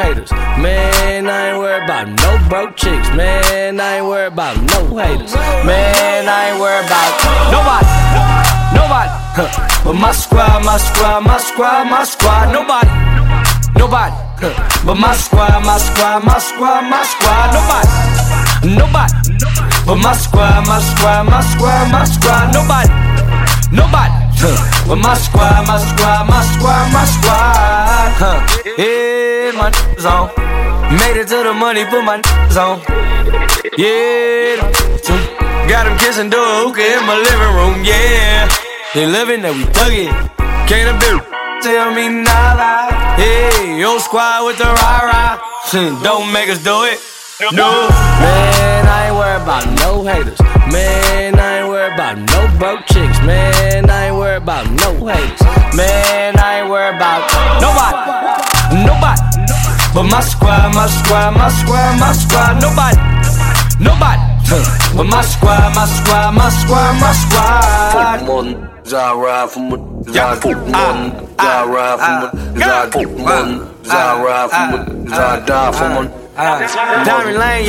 haters. Man, I ain't worried about no broke chicks. Man, I ain't worried about no haters. Man, I ain't worried about nobody. Nobody. But my squad, my squad, my squad, my squad. Nobody. Nobody. But my squad, my squad, my squad, my squad. Nobody. Nobody. But my squad, my squad, my squad, my squad. Nobody. Nobody. But my squad, my squad, my squad, my squad. Yeah, my on. Made it to the money, put my on. Yeah, got him kissing door hookah in my living room. Yeah, they living that we thuggin'. Can't a bitch tell me nada. Hey, your squad with the rah-rah. Don't make us do it. No. Man, I ain't worried about no haters. Man, I ain't worried about no broke chicks. Man, I ain't worried about no haters. Man, I ain't worried about nobody. Nobody. But my squad, my squad, my squad, my squad. Nobody. Nobody. But my squad, my squad, my squad, my squad. Zara from Zara from Diamond Lane,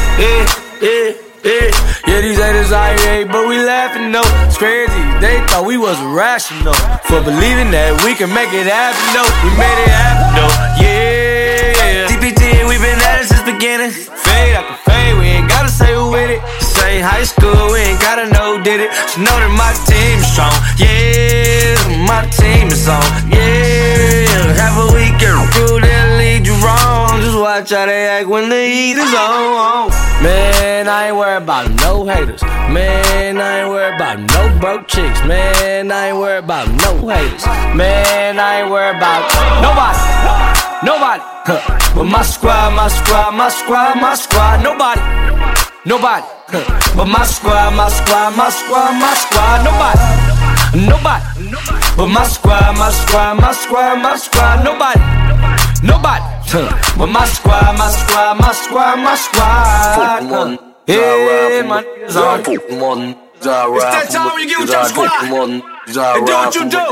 yeah, these haters out here, but we laughing though. It's crazy, they thought we was irrational for believing that we can make it happen though. We made it happen though, yeah. DPT, we been at it since beginning. Fade after fade, we ain't gotta say who with it. Say high school, we ain't gotta know did it. Just know that my team is strong, yeah. My team is on, yeah. Half a weekend crew that lead you wrong. Just watch how they act when the heat is on. Man, I ain't worried about no haters. Man, I ain't worried about no broke chicks. Man, I ain't worried about no haters. Man, I ain't worried about nobody. Nobody. But my squad, my squad, my squad, my squad. Nobody. Nobody. But my squad, my squad, my squad, my squad. Nobody. Nobody. But my squad, my squad, my squad, my squad. Nobody. Nobody. But my squad, my squad, my squad, my squad. Yeah, my niggas on. It's that time when you get with your squad and do what you do.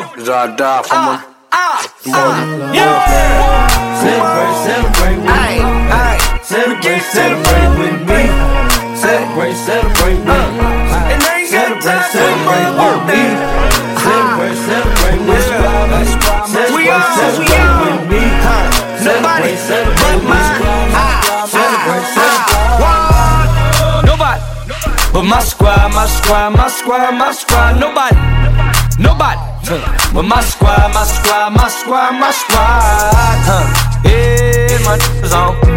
Yeah. Celebrate with me. Celebrate with me. Celebrate with me. Celebrate with me. Celebrate with me. We are with me. Nobody but nobody. But my squad, my squad, my squad, my squad. Nobody. Nobody. But my squad, my squad, my squad, my squad. Yeah, my on.